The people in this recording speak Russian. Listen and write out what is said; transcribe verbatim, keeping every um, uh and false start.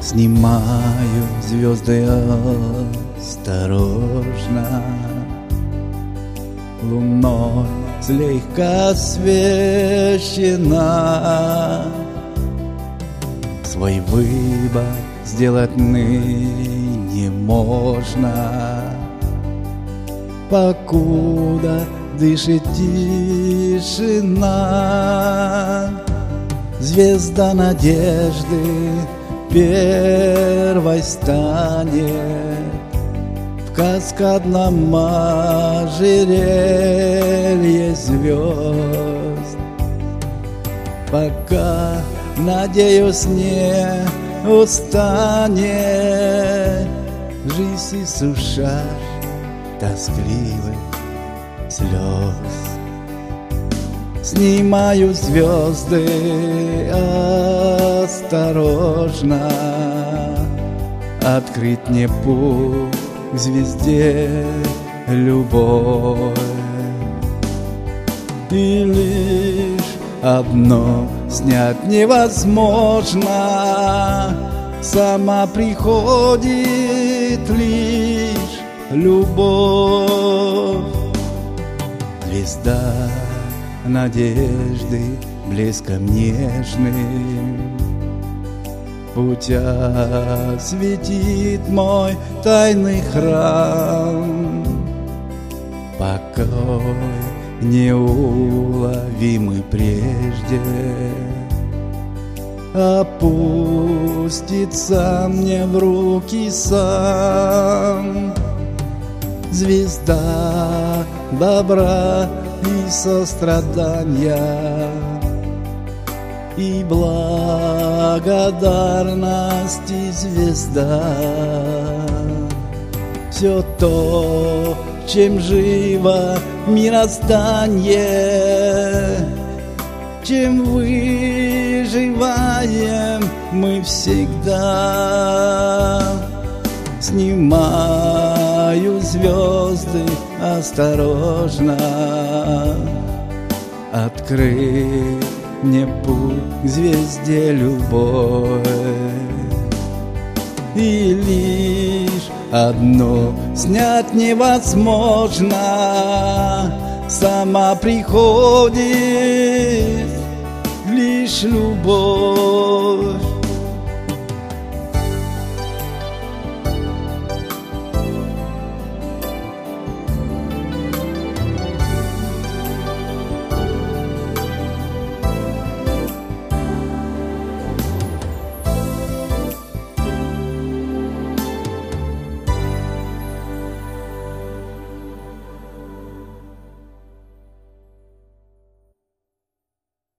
Снимаю звезды осторожно, луной слегка освещена. Свой выбор сделать ныне можно, покуда дышит тишина. Звезда надежды первой станет в каскадном ожерелье звезд. Пока, надеюсь, не устанет жизнь иссушать тоскливых слез. Снимаю звезды осторожно, открыть мне путь к звезде любовь. И лишь одно снять невозможно, сама приходит лишь любовь. Звезда надежды блеском нежным путь осветит мой тайный храм. Покой неуловимый прежде опустится мне в руки сам. Звезда добра и сострадания, и благодарности звезда. Все то, чем живо мироздание, чем выживаем мы всегда. Снимаю звезды осторожно, открыть мне путь к звезде любовь. И лишь одно снять невозможно, сама приходит лишь любовь.